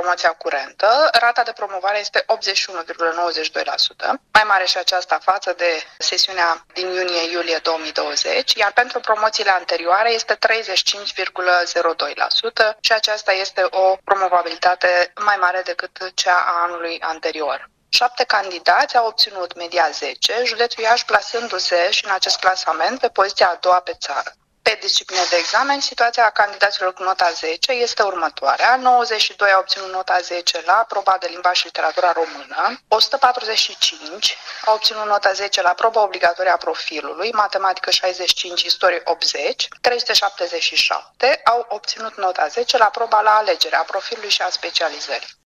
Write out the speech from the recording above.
promoția curentă, rata de promovare este 81,92%, mai mare și aceasta față de sesiunea din iunie-iulie 2020, iar pentru promoțiile anterioare este 35,02% și aceasta este o promovabilitate mai mare decât cea a anului anterior. 7 candidați au obținut media 10, județul Iași plasându-se și în acest clasament pe poziția a doua pe țară. Pe discipline de examen, situația candidaților cu nota 10 este următoarea. 92 au obținut nota 10 la proba de limbaj și literatura română, 145 au obținut nota 10 la proba obligatorie a profilului, matematică 65, istorie 80, 377 au obținut nota 10 la proba la alegere a profilului și a specializării.